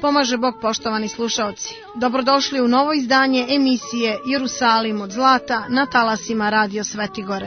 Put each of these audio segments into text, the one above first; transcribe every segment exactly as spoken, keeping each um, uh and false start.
pomaže Bog, poštovani slušaoci. Dobrodošli u novo izdanje emisije Jerusalim od zlata na talasima Radio Svetigore.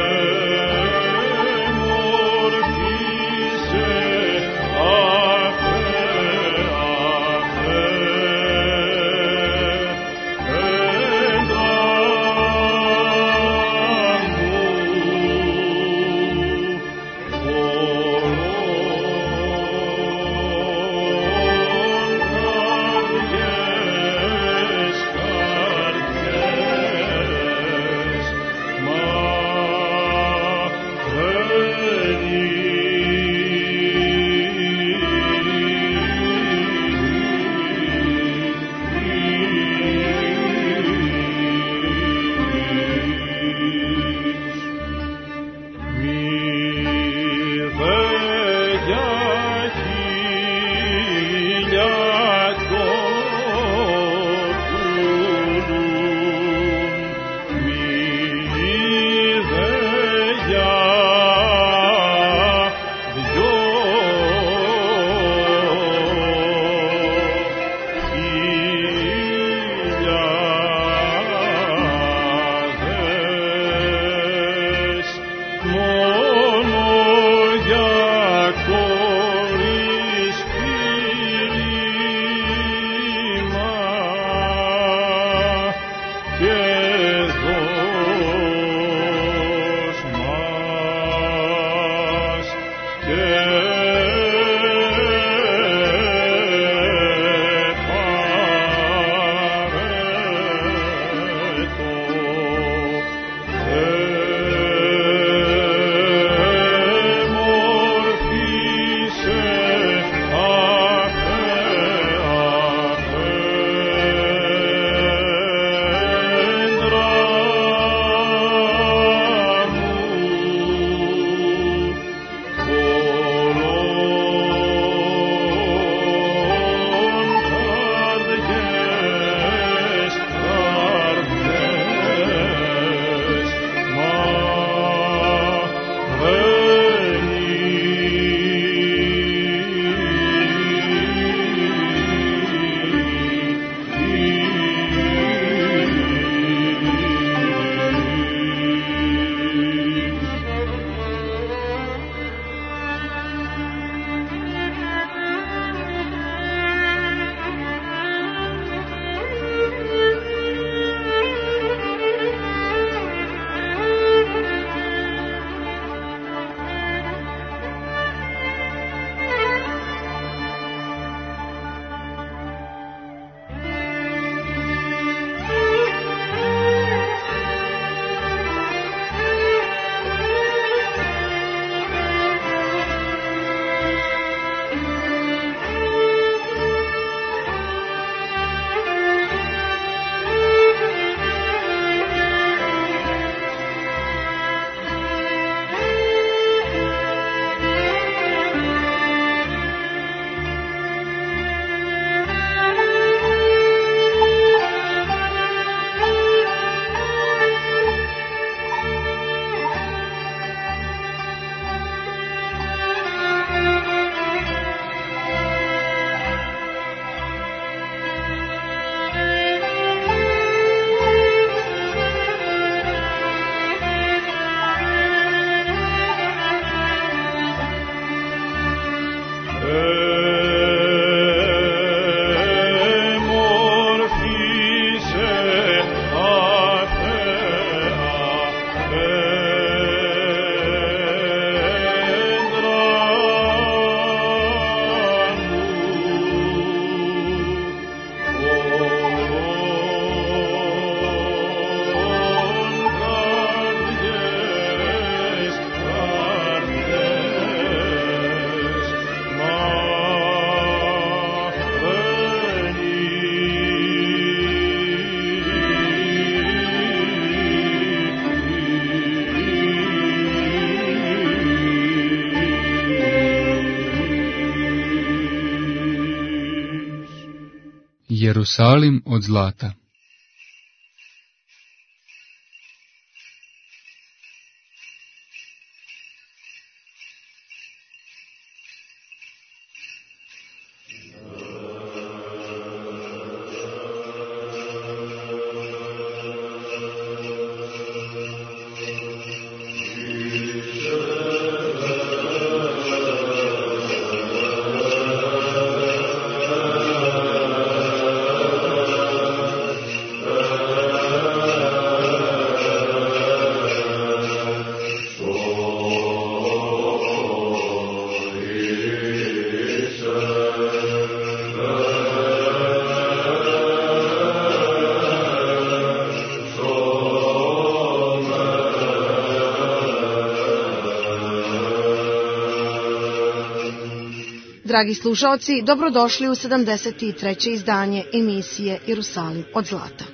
Ach Jerusalim od zlata. Dragi slušalci, dobrodošli u sedamdeset treće izdanje emisije Jerusalim od zlata.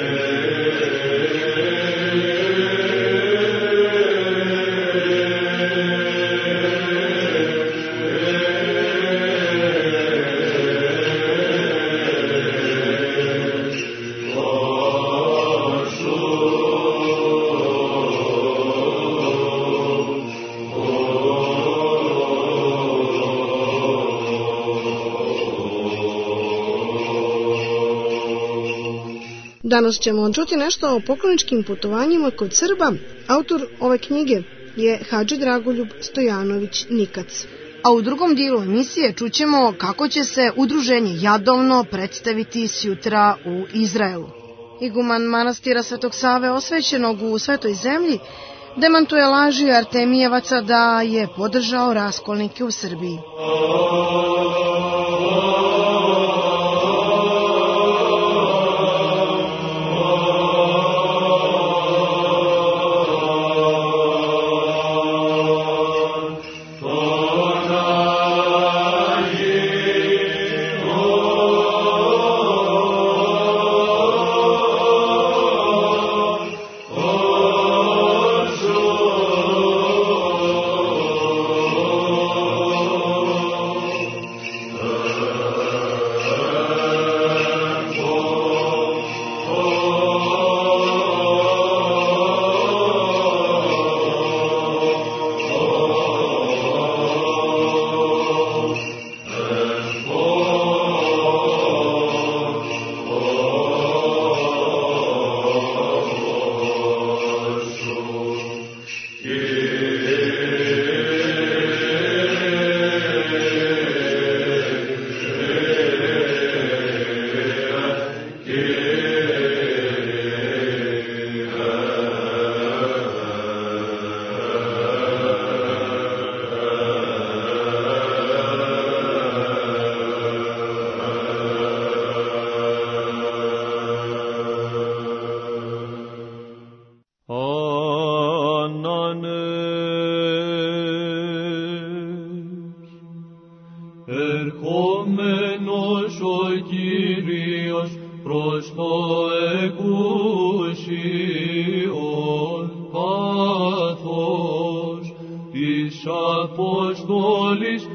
Danas ćemo čuti nešto o pokloničkim putovanjima kod Srba. Autor ove knjige je Hadži Dragoljub Stojanović Nikac. A u drugom dijelu emisije čućemo kako će se udruženje Jadovno predstaviti sjutra u Izraelu. Iguman manastira Svetog Save osvećenog u Svetoj zemlji demantuje laži Artemijevaca da je podržao raskolnike u Srbiji. Ερχόμενος ο Κύριος προς το εκούσιον πάθος της Αποστόλης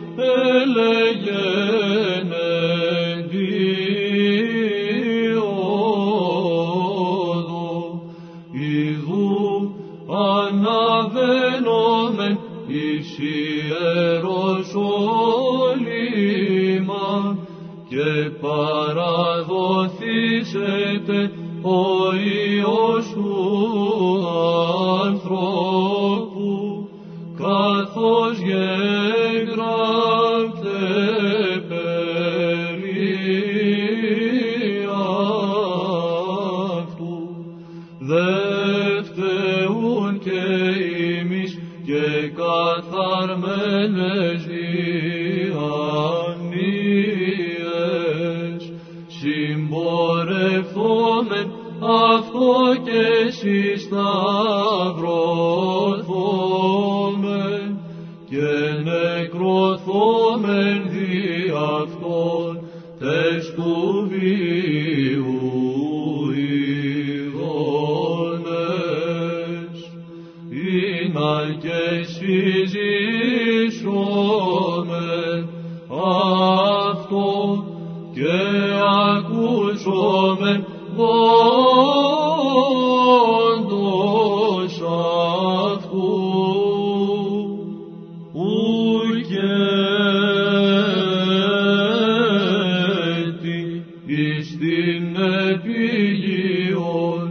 έλεγεν εντίοδο ιδού αναβαίνομεν εις Ιεροσόλυμα και παραδοθήσεται ο Υιός του ανθρώπου καθώς γεγράφτε περί αυτού. Δε φταίουν και εμείς και καθαρμένες διανοίες συμπορευθόμεν αυτό και συσταυρωθόμεν και νεκρωθόμεν δι' αυτόν τες του βίου ειδώνες ειναι και συζήσομεν αυτό και ακούσομεν ηγέτη εις την επιγείον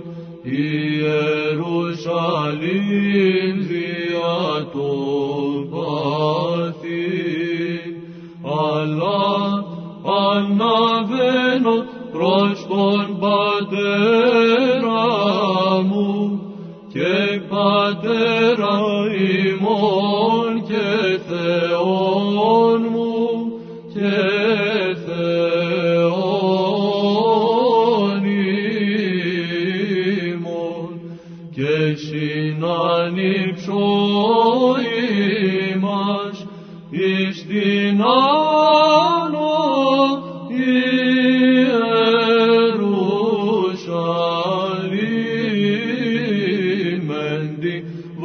Ιερουσαλήμ δια των παθήν, αλλά αναβαίνω προς τον Πατέρα μου και Πατέρα ημών και Θεόν μου και Θεόν ημών, και συνάνυψω ημάς εις την άνω Ιερουσαλήμ εν τη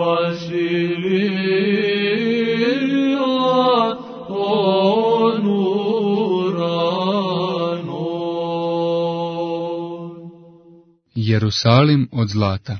βασιλεία των ουρανών. Jerusalim od zlata.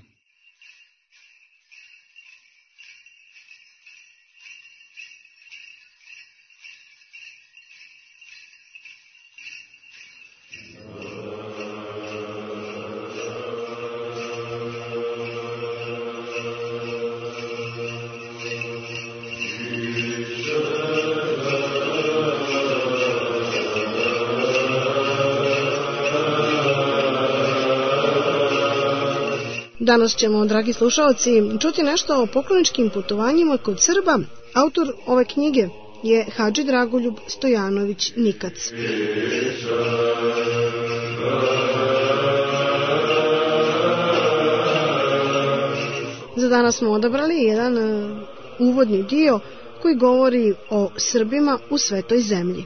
Danas ćemo, dragi slušalci, čuti nešto o pokloničkim putovanjima kod Srba. Autor ove knjige je Hadži Dragoljub Stojanović Nikac. Za danas smo odabrali jedan uvodni dio koji govori o Srbima u Svetoj zemlji.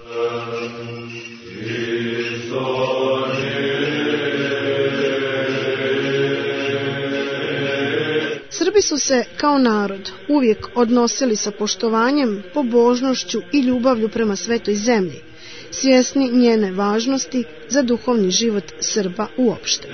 Srbi su se kao narod uvijek odnosili sa poštovanjem, pobožnošću i ljubavlju prema Svetoj zemlji, svjesni njene važnosti za duhovni život Srba uopšte.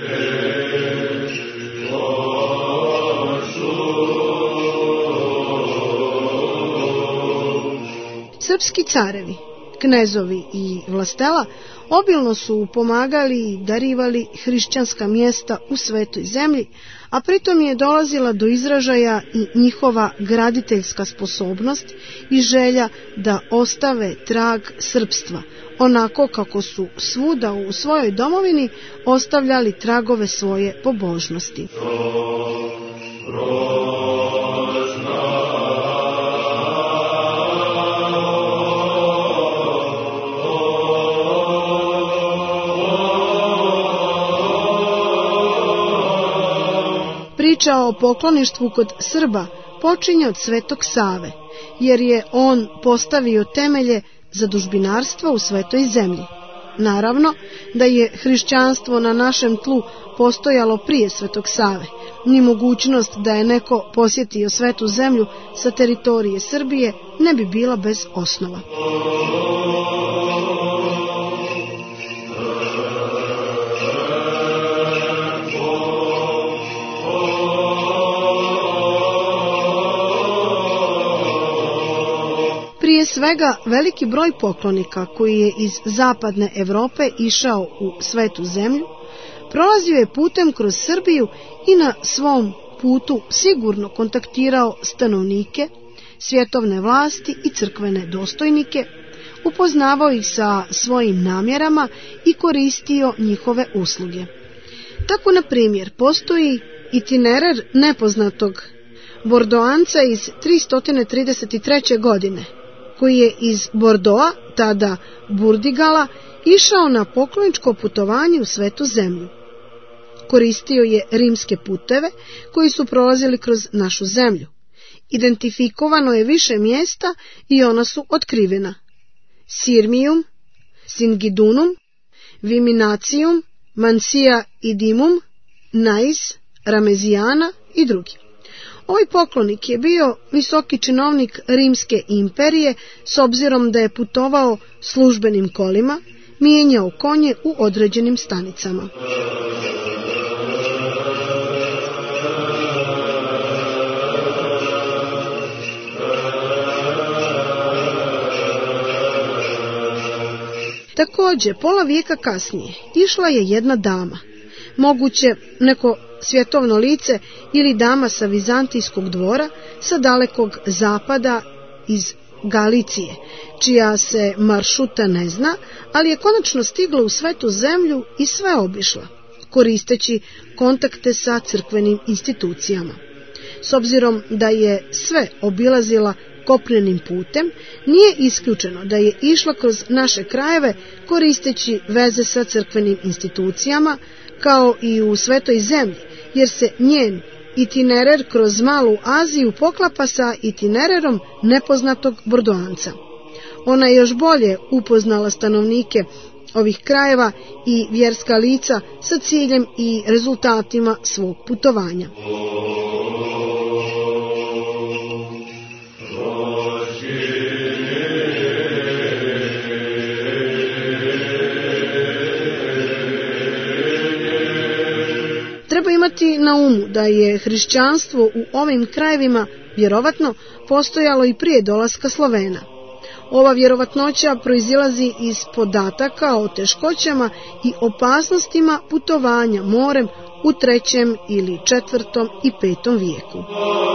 Srpski carevi, knezovi i vlastela obilno su pomagali i darivali hrišćanska mjesta u Svetoj zemlji, a pritom je dolazila do izražaja i njihova graditeljska sposobnost i želja da ostave trag srpstva, onako kako su svuda u svojoj domovini ostavljali tragove svoje pobožnosti. Priča o pokloništvu kod Srba počinje od Svetog Save, jer je on postavio temelje za dužbinarstvo u Svetoj zemlji. Naravno da je hrišćanstvo na našem tlu postojalo prije Svetog Save, ni mogućnost da je neko posjetio Svetu zemlju sa teritorije Srbije ne bi bila bez osnova. Prije svega, veliki broj poklonika koji je iz zapadne Europe išao u Svetu zemlju, prolazio je putem kroz Srbiju i na svom putu sigurno kontaktirao stanovnike, svjetovne vlasti i crkvene dostojnike, upoznavao ih sa svojim namjerama i koristio njihove usluge. Tako, na primjer, postoji itinerar nepoznatog Bordoanca iz tristo trideset treće. godine, koji je iz Bordoa, tada Burdigala, išao na pokloničko putovanje u Svetu zemlju. Koristio je rimske puteve koji su prolazili kroz našu zemlju. Identifikovano je više mjesta i ona su otkrivena: Sirmium, Singidunum, Viminacium, Mansija Idimum, Nais, Ramezijana i drugi. Ovaj poklonik je bio visoki činovnik Rimske imperije, s obzirom da je putovao službenim kolima, mijenjao konje u određenim stanicama. Takođe, pola vijeka kasnije išla je jedna dama, moguće neko svjetovno lice ili dama sa vizantijskog dvora sa dalekog zapada iz Galicije, čija se maršuta ne zna, ali je konačno stigla u svetu zemlju i sve obišla, koristeći kontakte sa crkvenim institucijama. S obzirom da je sve obilazila kopnenim putem, nije isključeno da je išla kroz naše krajeve koristeći veze sa crkvenim institucijama, kao i u svetoj zemlji, jer se njen itinerer kroz malu Aziju poklapa sa itinererom nepoznatog Bordoanca. Ona je još bolje upoznala stanovnike ovih krajeva i vjerska lica sa ciljem i rezultatima svog putovanja. Treba imati na umu da je hrišćanstvo u ovim krajevima vjerovatno postojalo i prije dolaska Slovena. Ova vjerovatnoća proizilazi iz podataka o teškoćama i opasnostima putovanja morem u trećem ili četvrtom i petom vijeku.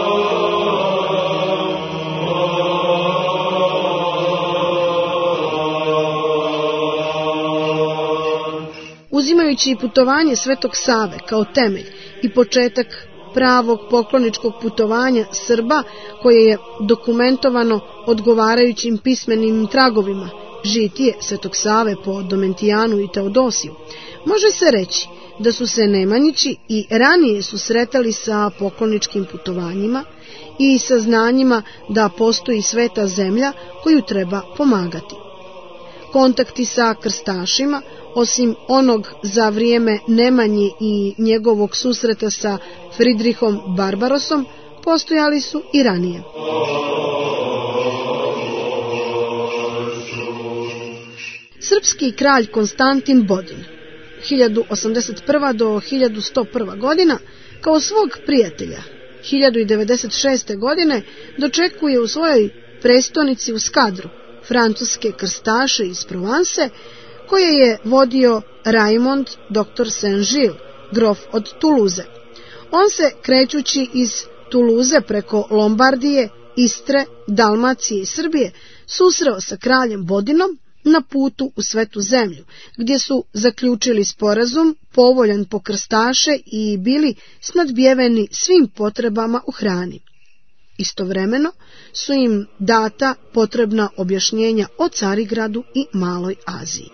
Uzimajući putovanje Svetog Save kao temelj i početak pravog pokloničkog putovanja Srba, koje je dokumentovano odgovarajućim pismenim tragovima, žitije Svetog Save po Domentijanu i Teodosiju, može se reći da su se Nemanjići i ranije susretali sa pokloničkim putovanjima i sa znanjima da postoji sveta zemlja koju treba pomagati. Kontakti sa krstašima, osim onog za vrijeme Nemanje i njegovog susreta sa Fridrihom Barbarosom, postojali su i ranije. Srpski kralj Konstantin Bodin, hiljadu osamdeset prva do hiljadu sto prva godina, kao svog prijatelja, hiljadu devedeset šeste godine dočekuje u svojoj prestonici u Skadru francuske krstaše iz Provanse, koje je vodio Raimond doktor Saint-Gilles, grof od Tuluze. On se, krećući iz Tuluze preko Lombardije, Istre, Dalmacije i Srbije, susreo sa kraljem Bodinom na putu u svetu zemlju, gdje su zaključili sporazum povoljan po krstaše i bili snadbijeveni svim potrebama u hrani. Istovremeno su im data potrebna objašnjenja o Carigradu i Maloj Aziji.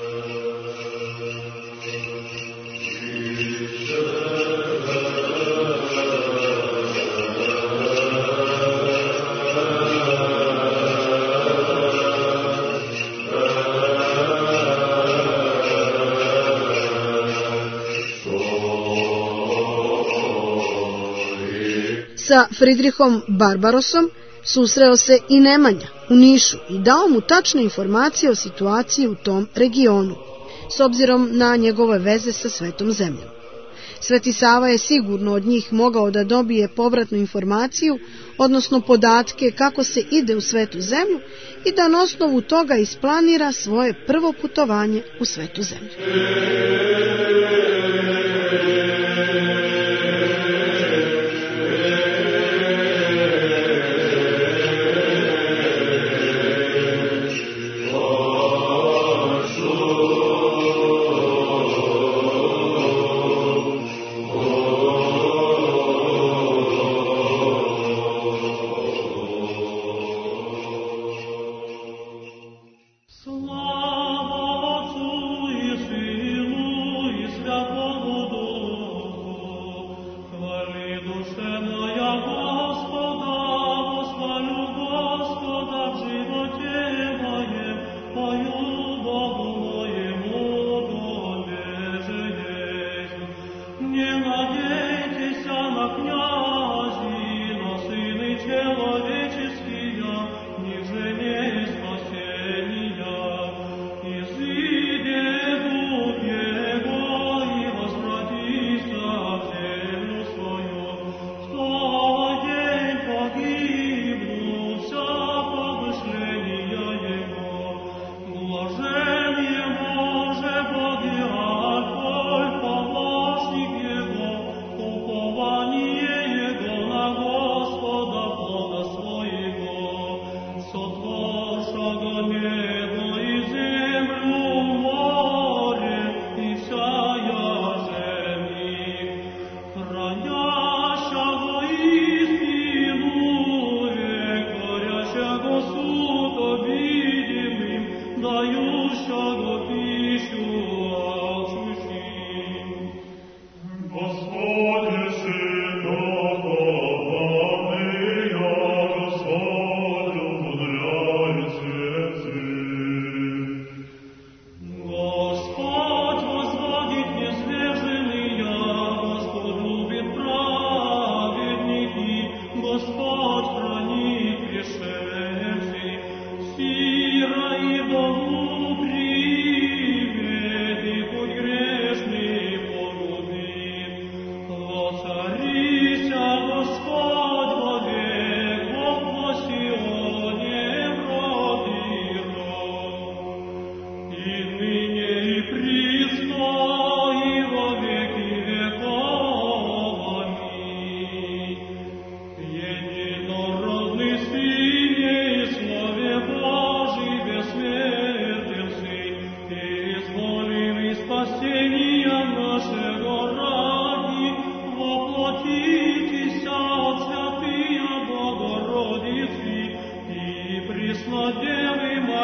Sa Fridrihom Barbarosom susreo se i Nemanja u Nišu i dao mu tačne informacije o situaciji u tom regionu, s obzirom na njegove veze sa svetom zemljom. Sveti Sava je sigurno od njih mogao da dobije povratnu informaciju, odnosno podatke kako se ide u svetu zemlju i da na osnovu toga isplanira svoje prvo putovanje u svetu zemlju. Slava Otcu i Synu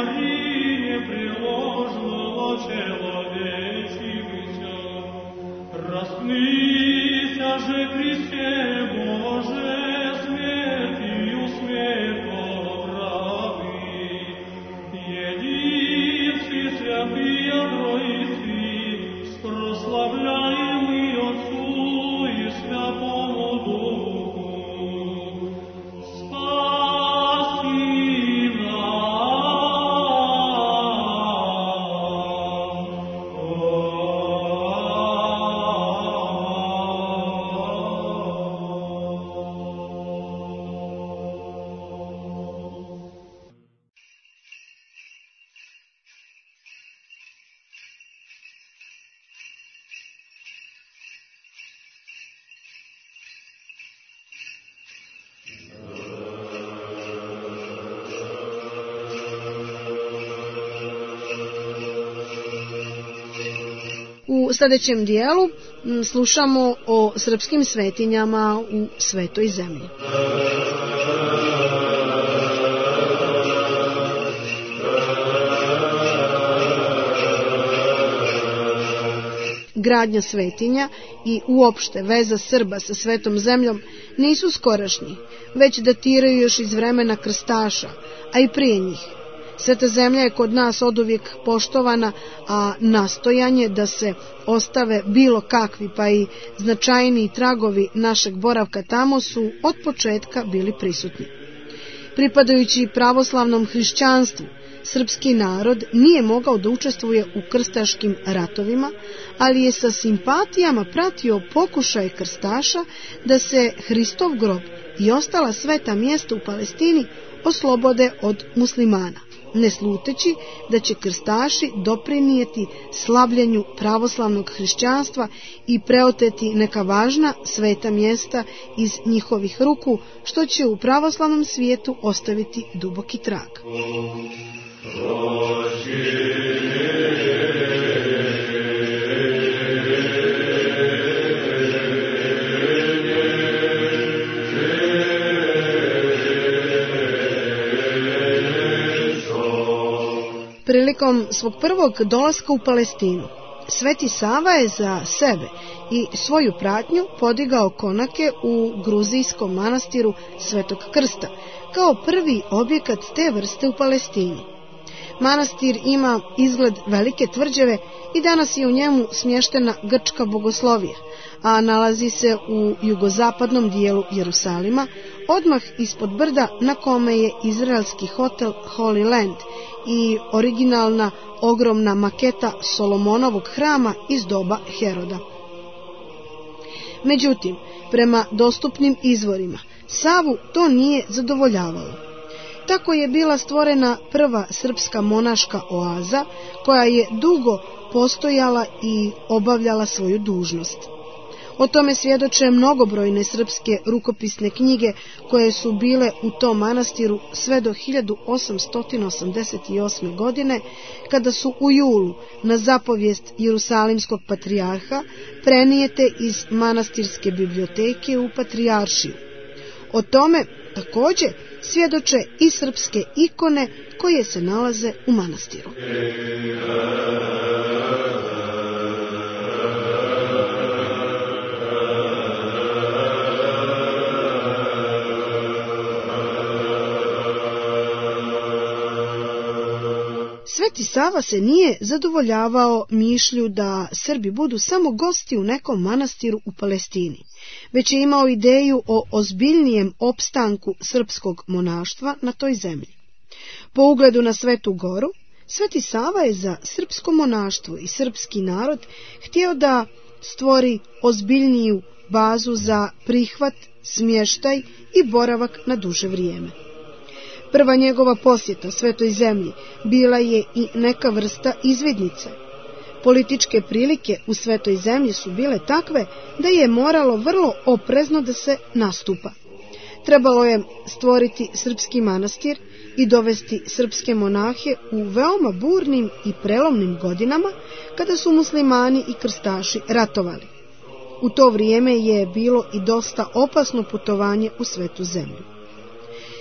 U sljedećem dijelu slušamo o srpskim svetinjama u Svetoj zemlji. Gradnja svetinja i uopšte veza Srba sa Svetom zemljom nisu skorašnji, već datiraju još iz vremena krstaša, a i prije njih. Sveta zemlja je kod nas oduvijek poštovana, a nastojanje da se ostave bilo kakvi pa i značajniji tragovi našeg boravka tamo su od početka bili prisutni. Pripadajući pravoslavnom hrišćanstvu, srpski narod nije mogao da učestvuje u krstaškim ratovima, ali je sa simpatijama pratio pokušaj krstaša da se Hristov grob i ostala sveta mjesta u Palestini oslobode od muslimana, ne sluteći da će krstaši doprinijeti slabljenju pravoslavnog hrišćanstva i preoteti neka važna sveta mjesta iz njihovih ruku, što će u pravoslavnom svijetu ostaviti duboki trag. Prilikom svog prvog dolaska u Palestinu, Sveti Sava je za sebe i svoju pratnju podigao konake u gruzijskom manastiru Svetog Krsta, kao prvi objekat te vrste u Palestini. Manastir ima izgled velike tvrđave i danas je u njemu smještena grčka bogoslovija, a nalazi se u jugozapadnom dijelu Jerusalima, odmah ispod brda na kome je izraelski hotel Holy Land i originalna ogromna maketa Solomonovog hrama iz doba Heroda. Međutim, prema dostupnim izvorima, Savu to nije zadovoljavalo. Tako je bila stvorena prva srpska monaška oaza, koja je dugo postojala i obavljala svoju dužnost. O tome svjedoče mnogobrojne srpske rukopisne knjige koje su bile u tom manastiru sve do hiljadu osamsto osamdeset osme. godine, kada su u julu na zapovijest Jerusalimskog patrijarha prenijete iz manastirske biblioteke u patrijaršiju. O tome također svjedoče i srpske ikone koje se nalaze u manastiru. Sveti Sava se nije zadovoljavao mišlju da Srbi budu samo gosti u nekom manastiru u Palestini, već je imao ideju o ozbiljnijem opstanku srpskog monaštva na toj zemlji. Po ugledu na Svetu Goru, Sveti Sava je za srpsko monaštvo i srpski narod htio da stvori ozbiljniju bazu za prihvat, smještaj i boravak na duže vrijeme. Prva njegova posjeta Svetoj zemlji bila je i neka vrsta izvidnice. Političke prilike u Svetoj zemlji su bile takve da je moralo vrlo oprezno da se nastupa. Trebalo je stvoriti srpski manastir i dovesti srpske monahe u veoma burnim i prelomnim godinama kada su muslimani i krstaši ratovali. U to vrijeme je bilo i dosta opasno putovanje u Svetu zemlju.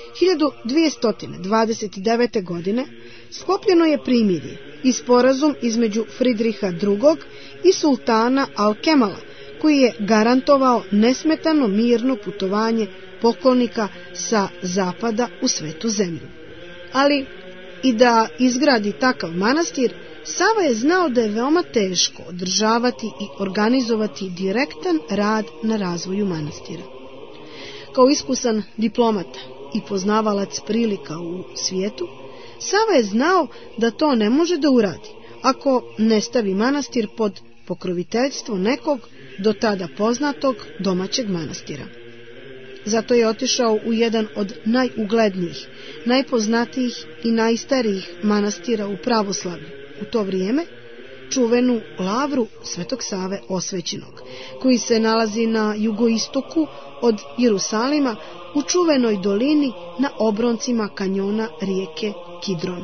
hiljadu dvjesto dvadeset devete. godine sklopljeno je primirje i sporazum između Fridriha drugog. i sultana Al-Kemala, koji je garantovao nesmetano mirno putovanje pokolnika sa zapada u svetu zemlju. Ali i da izgradi takav manastir, Sava je znao da je veoma teško održavati i organizovati direktan rad na razvoju manastira. Kao iskusan diplomata i poznavalac prilika u svijetu, Sava je znao da to ne može da uradi ako ne stavi manastir pod pokroviteljstvo nekog do tada poznatog domaćeg manastira. Zato je otišao u jedan od najuglednijih, najpoznatijih i najstarijih manastira u pravoslavlju u to vrijeme, čuvenu lavru Svetog Save Osvećenog, koji se nalazi na jugoistoku od Jerusalima u čuvenoj dolini na obroncima kanjona rijeke Kidron.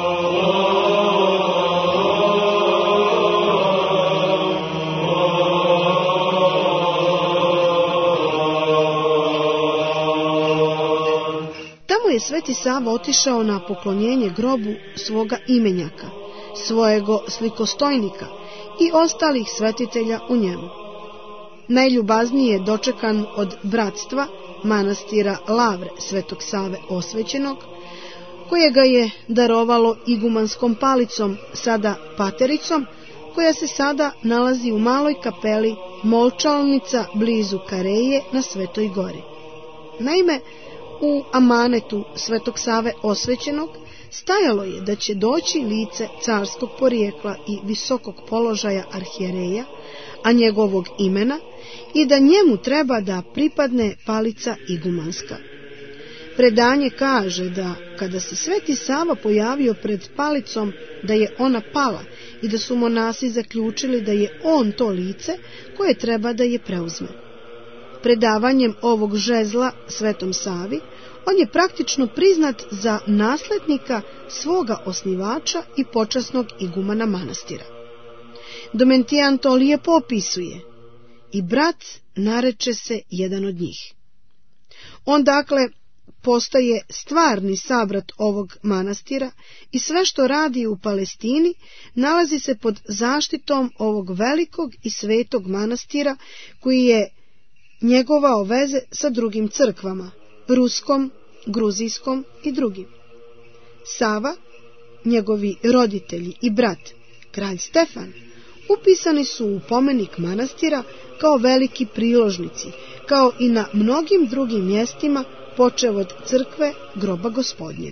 Tamo je Sveti Sava otišao na poklonjenje grobu svoga imenjaka, svojego slikostojnika i ostalih svetitelja u njemu. Najljubaznije je dočekan od bratstva manastira Lavre Svetog Save Osvećenog, koje ga je darovalo igumanskom palicom, sada patericom, koja se sada nalazi u maloj kapeli Molčalnica blizu Kareje na Svetoj gori. Naime, u amanetu Svetog Save Osvećenog stajalo je da će doći lice carskog porijekla i visokog položaja arhijereja, a njegovog imena, i da njemu treba da pripadne palica igumanska. Predanje kaže da kada se Sveti Sava pojavio pred palicom, da je ona pala i da su monasi zaključili da je on to lice koje treba da je preuzme. Predavanjem ovog žezla Svetom Savi, on je praktično priznat za naslednika svoga osnivača i počasnog igumana manastira. Domentijan to lijepo opisuje: i brat nareče se jedan od njih. On dakle postaje stvarni sabrat ovog manastira i sve što radi u Palestini nalazi se pod zaštitom ovog velikog i svetog manastira, koji je njegovao veze sa drugim crkvama, ruskom, gruzijskom i drugim. Sava, njegovi roditelji i brat, kralj Stefan, upisani su u pomenik manastira kao veliki priložnici, kao i na mnogim drugim mjestima, počev od crkve groba Gospodnjeg.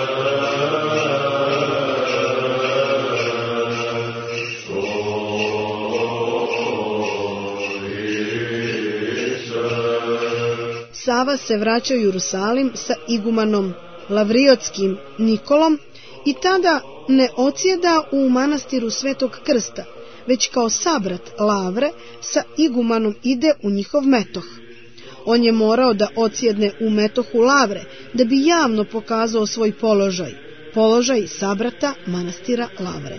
Sava se vraća u Jerusalim sa igumanom Lavriotskim Nikolom i tada ne odsjeda u manastiru Svetog Krsta, već kao sabrat Lavre sa igumanom ide u njihov metoh. On je morao da odsjedne u metohu Lavre, da bi javno pokazao svoj položaj, položaj sabrata manastira Lavre.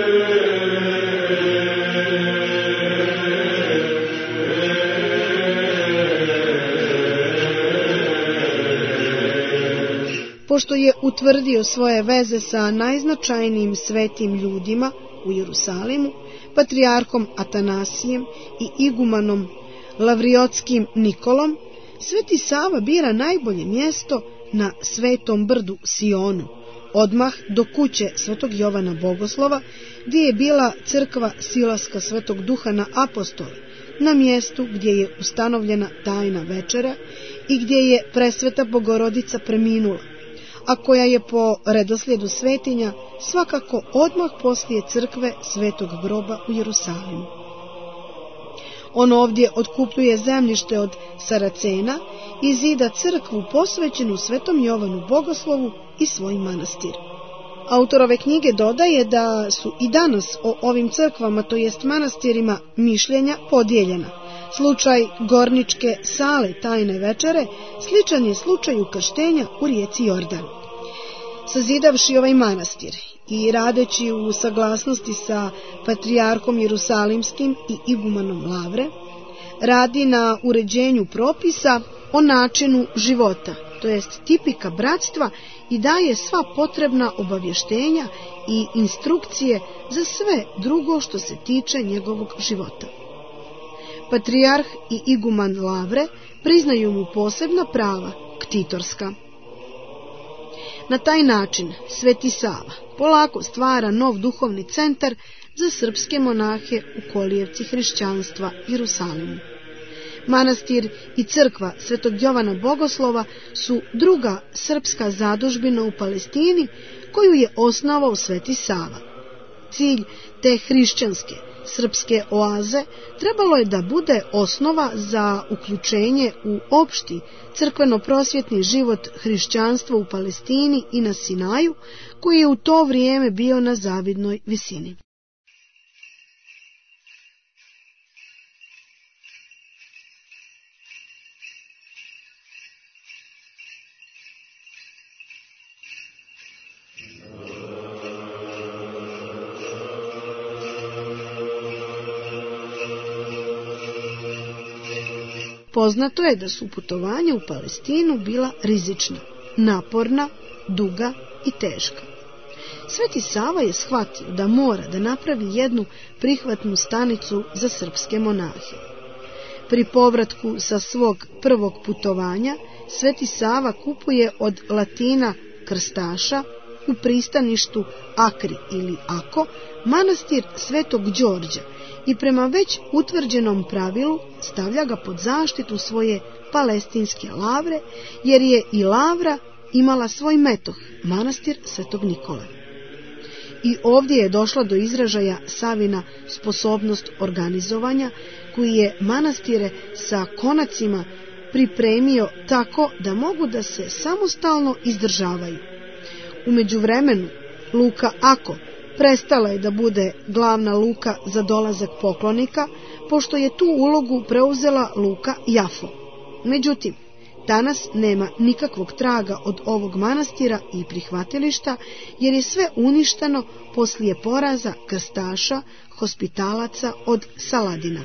Pošto je utvrdio svoje veze sa najznačajnijim svetim ljudima u Jerusalimu, patrijarhom Atanasijem i igumanom Lavriotskim Nikolom, Sveti Sava bira najbolje mjesto na Svetom brdu Sionu, odmah do kuće Svetog Jovana Bogoslova, gdje je bila crkva silaska Svetog Duha na apostole, na mjestu gdje je ustanovljena tajna večera i gdje je presveta Bogorodica preminula, a koja je po redoslijedu svetinja svakako odmah poslije crkve Svetog groba u Jerusalimu. On ovdje otkupljuje zemljište od Saracena i zida crkvu posvećenu Svetom Jovanu Bogoslovu i svoj manastir. Autor ove knjige dodaje da su i danas o ovim crkvama, to jest manastirima, mišljenja podijeljena. Slučaj Gorničke sale tajne večere sličan je slučaju krštenja u rijeci Jordan. Sazidavši ovaj manastir i radeći u saglasnosti sa patrijarhom Jerusalimskim i igumanom Lavre, radi na uređenju propisa o načinu života to jest tipika bratstva, i daje sva potrebna obavještenja i instrukcije za sve drugo što se tiče njegovog života. Patrijarh i iguman Lavre priznaju mu posebna prava, ktitorska. Na taj način Sveti Sava polako stvara nov duhovni centar za srpske monahe u kolijevci hrišćanstva Jerusalimu. Manastir i crkva Svetog Jovana Bogoslova su druga srpska zadužbina u Palestini koju je osnovao Sveti Sava. Cilj te hrišćanske srpske oaze trebalo je da bude osnova za uključenje u opšti crkveno-prosvjetni život hrišćanstva u Palestini i na Sinaju, koji je u to vrijeme bio na zavidnoj visini. Poznato je da su putovanja u Palestinu bila rizična, naporna, duga i teška. Sveti Sava je shvatio da mora da napravi jednu prihvatnu stanicu za srpske monahe. Pri povratku sa svog prvog putovanja, Sveti Sava kupuje od Latina krstaša u pristaništu Akri ili Ako manastir Svetog Đorđa i prema već utvrđenom pravilu stavlja ga pod zaštitu svoje palestinske Lavre, jer je i Lavra imala svoj metoh, manastir Svetog Nikole. I ovdje je došla do izražaja Savina sposobnost organizovanja, koji je manastire sa konacima pripremio tako da mogu da se samostalno izdržavaju. U međuvremenu, luka Ako prestala je da bude glavna luka za dolazak poklonika, pošto je tu ulogu preuzela luka Jafo. Međutim, danas nema nikakvog traga od ovog manastira i prihvatilišta, jer je sve uništeno poslije poraza krstaša, hospitalaca od Saladina.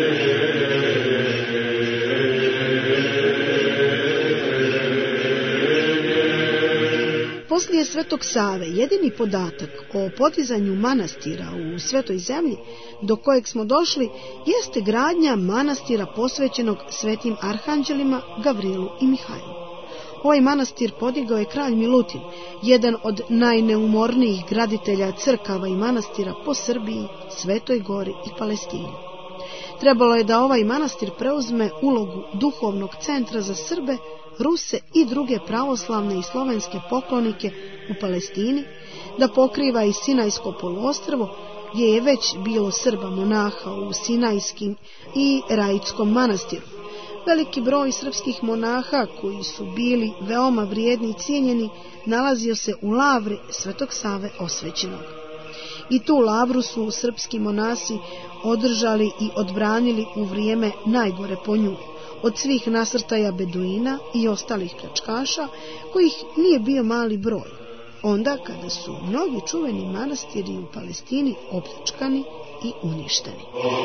Poslije Svetog Save jedini podatak o podizanju manastira u Svetoj zemlji do kojeg smo došli jeste gradnja manastira posvećenog svetim arhanđelima Gavrilu i Mihajlu. Ovaj manastir podigao je kralj Milutin, jedan od najneumornijih graditelja crkava i manastira po Srbiji, Svetoj Gori i Palestini. Trebalo je da ovaj manastir preuzme ulogu duhovnog centra za Srbe, Ruse i druge pravoslavne i slovenske poklonike u Palestini, da pokriva i Sinajsko poluostrvo, gdje je već bilo Srba monaha u Sinajskim i Raitskom manastiru. Veliki broj srpskih monaha, koji su bili veoma vrijedni i cijenjeni, nalazio se u Lavri Svetog Save Osvećenog. I tu Lavru su srpski monasi održali i odbranili u vrijeme najgore po nju, od svih nasrtaja beduina i ostalih pljačkaša, kojih nije bio mali broj, onda kada su mnogi čuveni manastiri u Palestini opljačkani i uništeni.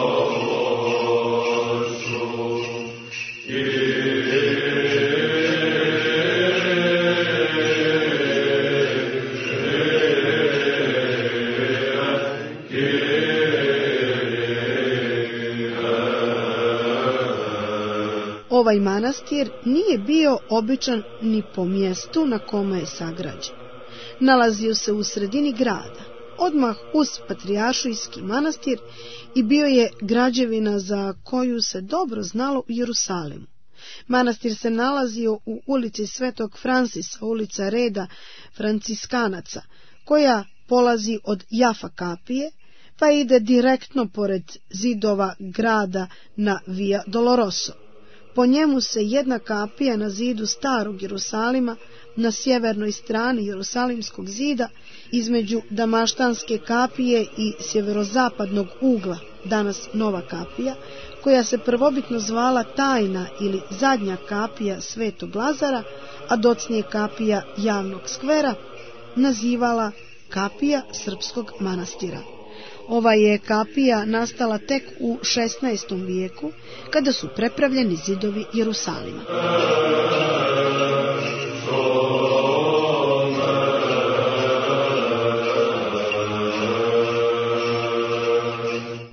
Ovaj manastir nije bio običan ni po mjestu na kome je sagrađen. Nalazio se u sredini grada, odmah uz Patrijaršijski manastir, i bio je građevina za koju se dobro znalo u Jerusalimu. Manastir se nalazio u ulici Svetog Fransisa, ulica reda Franciskanaca, koja polazi od Jafa kapije, pa ide direktno pored zidova grada na Via Doloroso. Po njemu se jedna kapija na zidu starog Jerusalima, na sjevernoj strani Jerusalimskog zida, između Damaštanske kapije i sjeverozapadnog ugla, danas nova kapija, koja se prvobitno zvala Tajna ili Zadnja kapija Svetog Lazara, a docnije kapija Javnog skvera, nazivala kapija Srpskog manastira. Ova je kapija nastala tek u šesnaestom vijeku, kada su prepravljeni zidovi Jerusalima.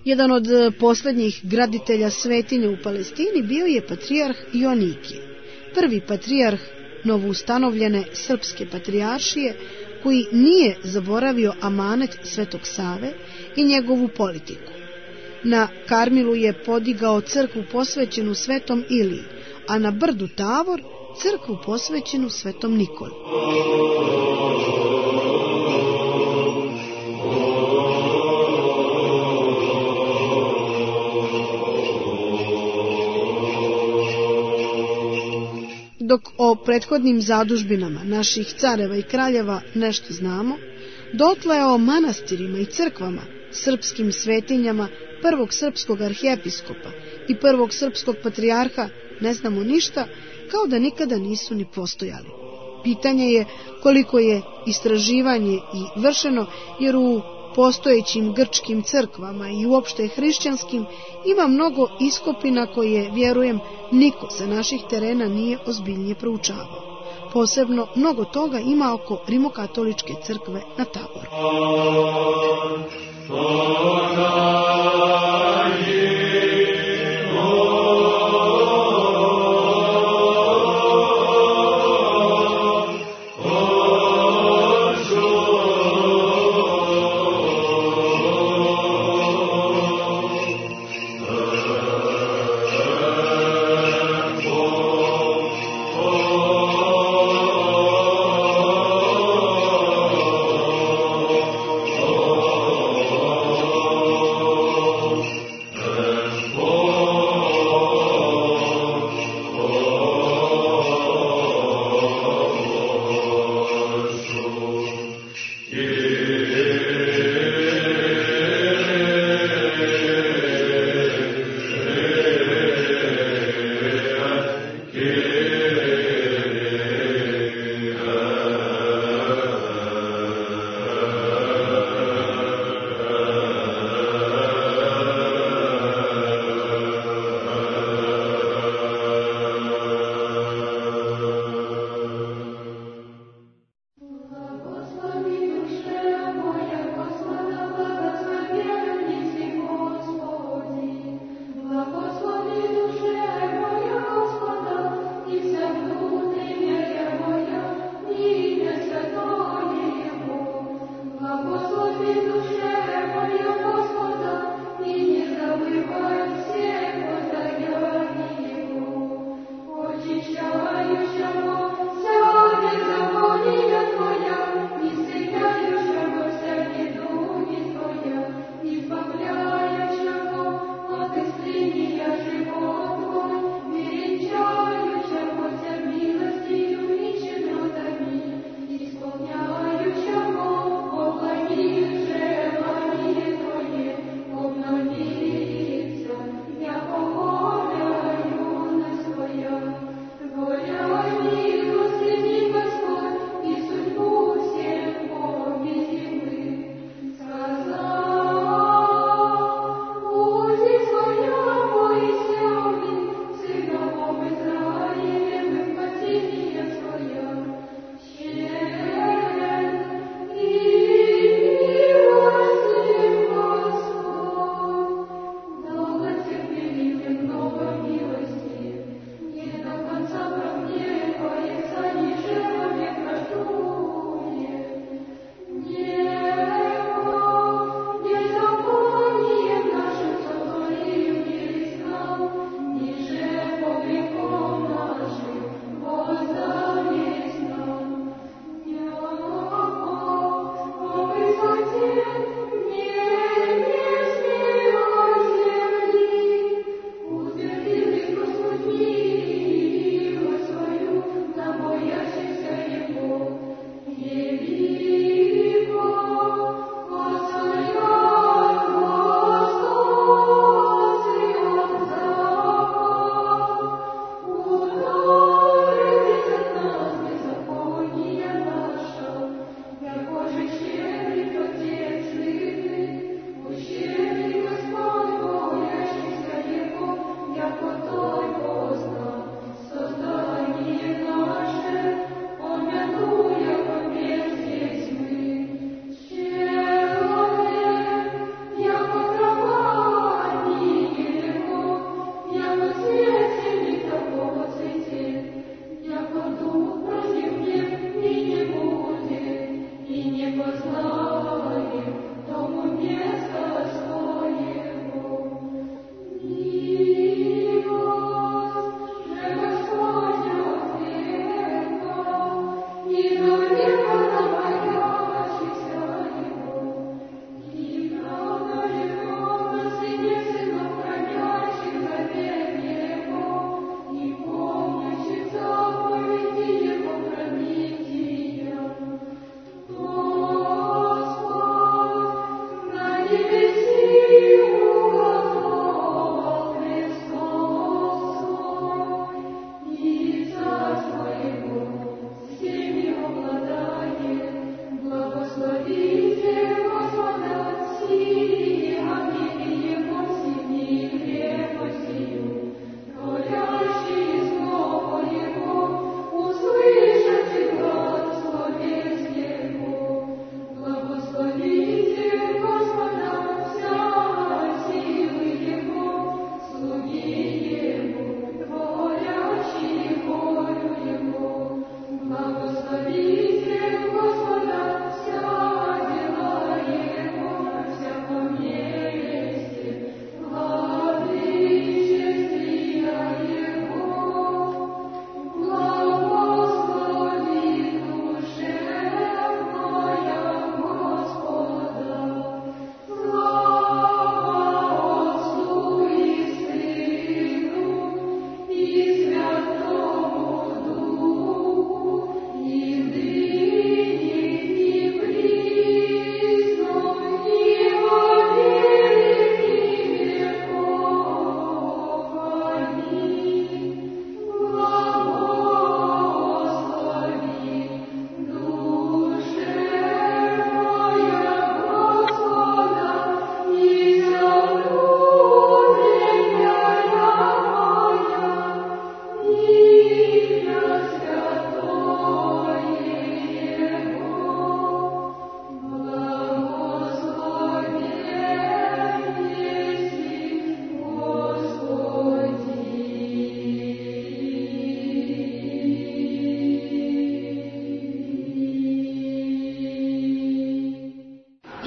Jedan od poslednjih graditelja svetinja u Palestini bio je patrijarh Joanikije, prvi patrijarh novoustanovljene srpske patrijaršije, koji nije zaboravio amanet Svetog Save i njegovu politiku. Na Karmilu je podigao crkvu posvećenu Svetom Iliji, a na brdu Tavor crkvu posvećenu Svetom Nikoli. Dok o prethodnim zadužbinama naših careva i kraljeva nešto znamo, dotle o manastirima i crkvama, srpskim svetinjama prvog srpskog arhijepiskopa i prvog srpskog patrijarha ne znamo ništa, kao da nikada nisu ni postojali. Pitanje je koliko je istraživanje i vršeno, jer u postojećim grčkim crkvama i uopšte hrišćanskim ima mnogo iskopina koje, vjerujem, niko sa naših terena nije ozbiljnije proučavao. Posebno mnogo toga ima oko rimokatoličke crkve na Tavoru. Oh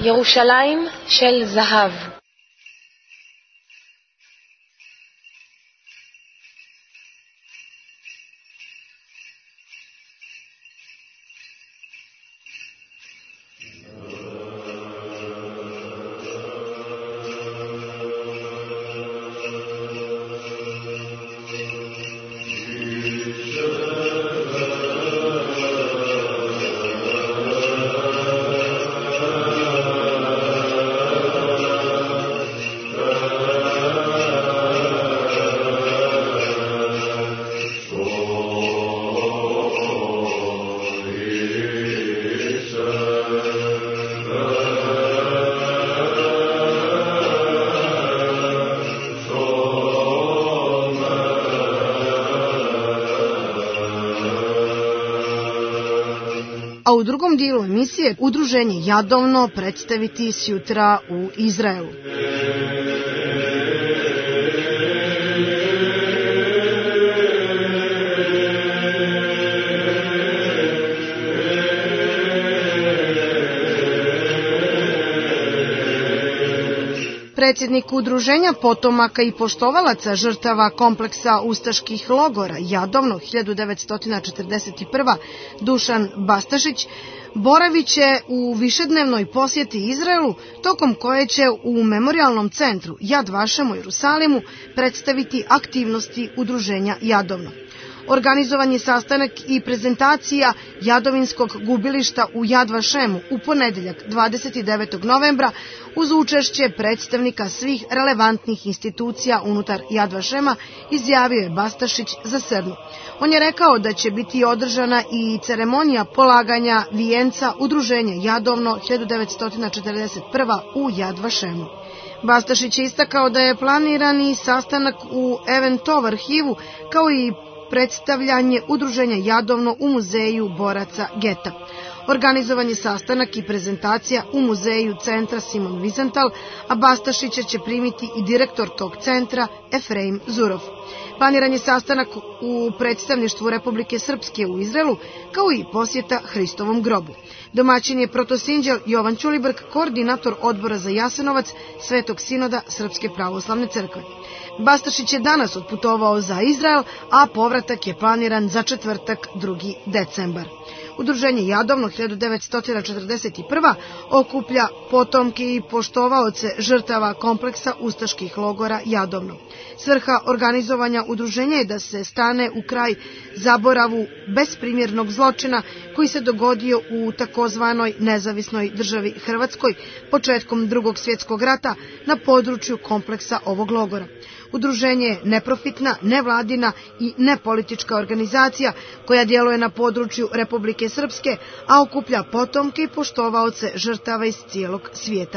ירושלים של זהב. A u drugom dijelu emisije udruženje Jadovno predstaviti sjutra u Izraelu. Predsjednik udruženja potomaka i poštovalaca žrtava kompleksa ustaških logora Jadovno hiljadu devetsto četrdeset prva. Dušan Bastašić boravit će u višednevnoj posjeti Izraelu, tokom koje će u memorijalnom centru Jad Vašem u Jerusalimu predstaviti aktivnosti udruženja Jadovno. Organizovan je sastanak i prezentacija Jadovinskog gubilišta u Jad Vašemu u ponedeljak dvadeset devetog novembra uz učešće predstavnika svih relevantnih institucija unutar Jad Vašema, izjavio je Bastašić za Srnu. On je rekao da će biti održana i ceremonija polaganja vijenca udruženja Jadovno hiljadu devetsto četrdeset prva. u Jad Vašemu. Bastašić je istakao da je planirani sastanak u Eventov arhivu kao i predstavljanje udruženja Jadovno u muzeju boraca geta. Organizovan je sastanak i prezentacija u muzeju centra Simon Wiesenthal, a Bastašića će primiti i direktor tog centra Efreim Zurov. Planiran je sastanak u predstavništvu Republike Srpske u Izraelu, kao i posjeta Hristovom grobu. Domaćin je protosinđel Jovan Ćulibrk, koordinator odbora za Jasenovac Svetog sinoda Srpske pravoslavne crkve. Bastašić je danas otputovao za Izrael, a povratak je planiran za četvrtak drugi decembar. Udruženje Jadovno hiljadu devetsto četrdeset prva. okuplja potomke i poštovaoce žrtava kompleksa ustaških logora Jadovno. Svrha organizovanja udruženja je da se stane u kraj zaboravu besprimjernog zločina koji se dogodio u takozvanoj nezavisnoj državi Hrvatskoj početkom Drugog svjetskog rata na području kompleksa ovog logora. Udruženje je neprofitna, nevladina i nepolitička organizacija koja djeluje na području Republike Srpske, a okuplja potomke i poštovaoce žrtava iz cijelog svijeta.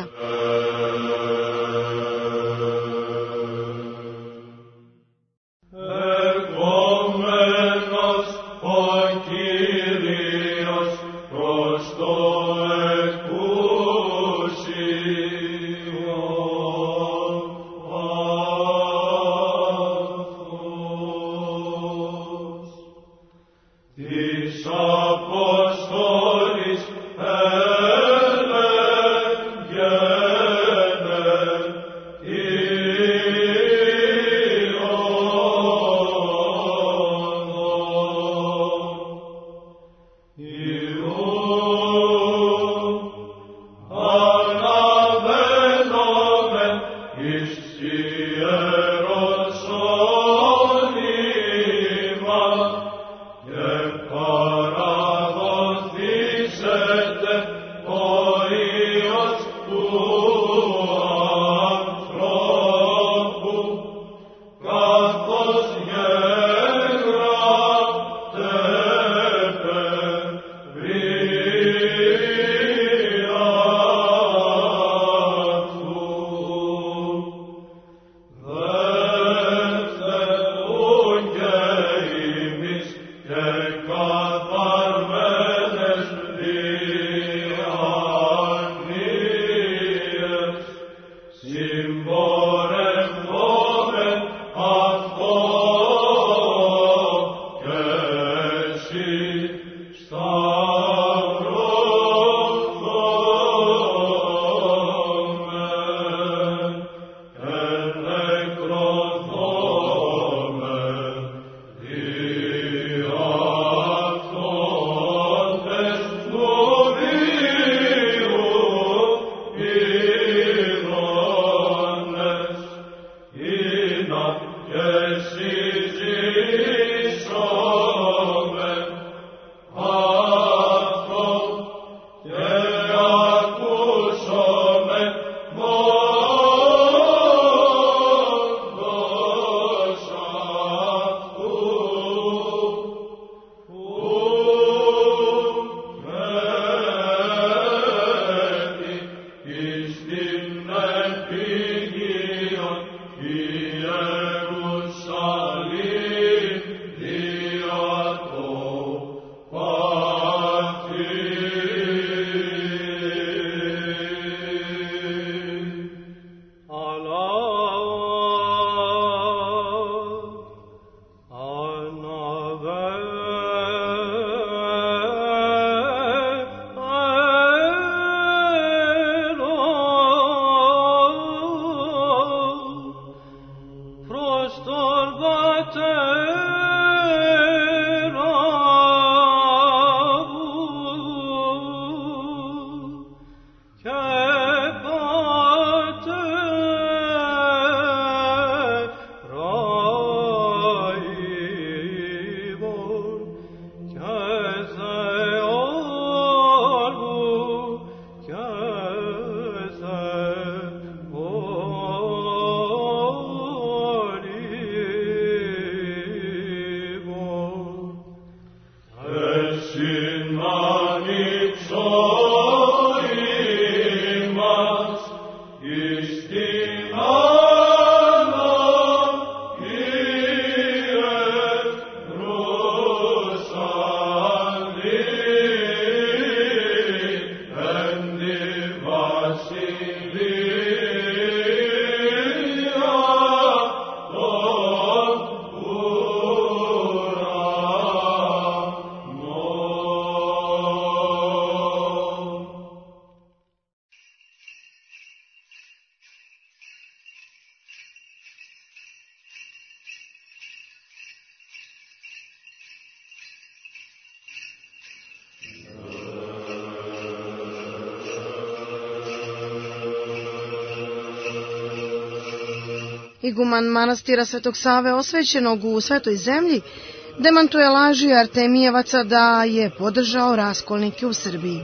Iguman manastira Svetog Save osvećenog u Svetoj zemlji demantuje laži Artemijevaca da je podržao raskolnike u Srbiji.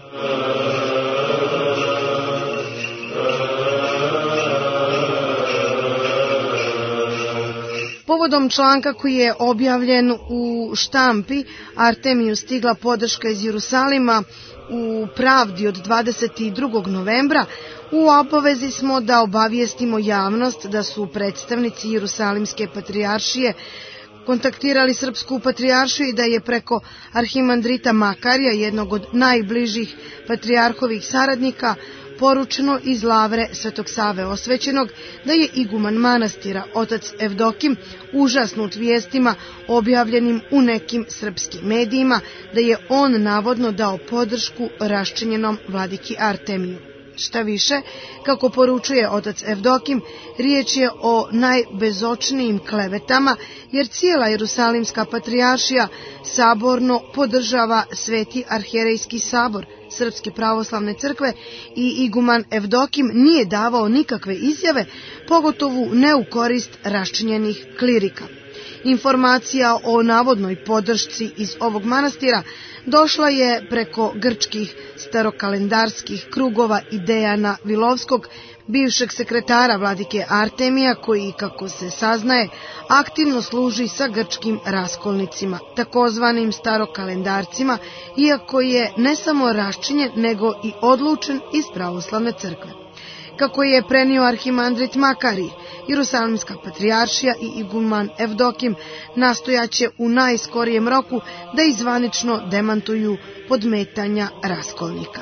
Povodom članka koji je objavljen u štampi Artemiju stigla podrška iz Jerusalima u Pravdi od dvadeset drugog novembra, u obavezi smo da obavijestimo javnost da su predstavnici Jerusalimske patrijaršije kontaktirali Srpsku patrijaršiju i da je preko arhimandrita Makarija, jednog od najbližih patrijarhovih saradnika, poručeno iz lavre Svetog Save osvećenog da je iguman manastira otac Evdokim užasnut vijestima objavljenim u nekim srpskim medijima da je on navodno dao podršku raščinjenom vladiki Artemiju. Šta više, kako poručuje otac Evdokim, riječ je o najbezočnijim klevetama, jer cijela Jerusalimska patrijaršija saborno podržava Sveti arhijerejski sabor Srpske pravoslavne crkve i iguman Evdokim nije davao nikakve izjave, pogotovo ne u korist raščinjenih klirika. Informacija o navodnoj podršci iz ovog manastira došla je preko grčkih starokalendarskih krugova i Dejana Vilovskog, bivšeg sekretara vladike Artemija, koji, kako se saznaje, aktivno služi sa grčkim raskolnicima, takozvanim starokalendarcima, iako je ne samo raščinjen, nego i odlučen iz pravoslavne crkve. Kako je prenio arhimandrit Makarij, Jerusalimska patrijaršija i iguman Evdokim nastojaće u najskorijem roku da izvanično demantuju podmetanja raskolnika.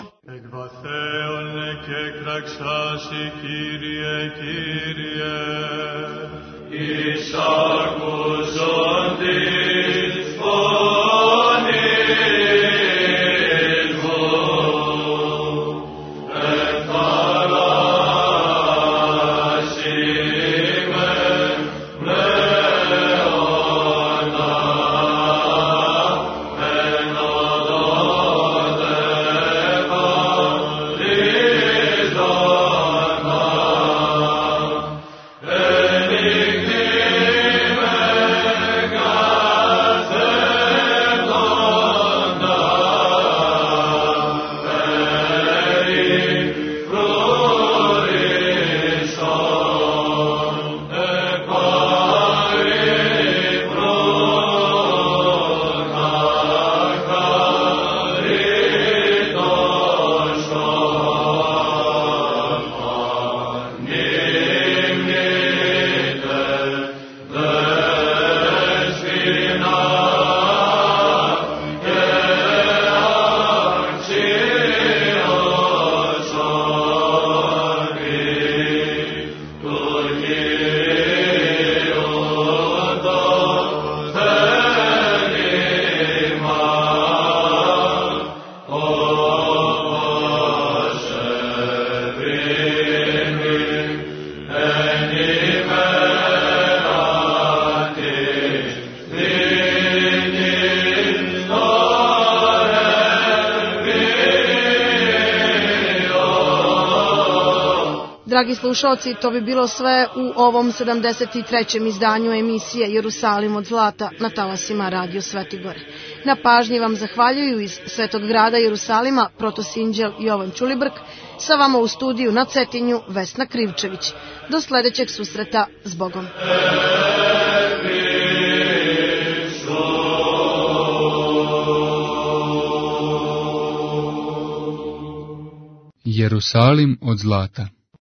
Dragi slušalci, to bi bilo sve u ovom sedamdeset trećem izdanju emisije Jerusalim od zlata na talasima Radio Svetigore. Na pažnji vam zahvaljuju iz Svetog grada Jerusalima protosinđel Jovan Ćulibrk, sa vama u studiju na Cetinju Vesna Krivčević. Do sljedećeg susreta, s Bogom. Jerusalim od zlata.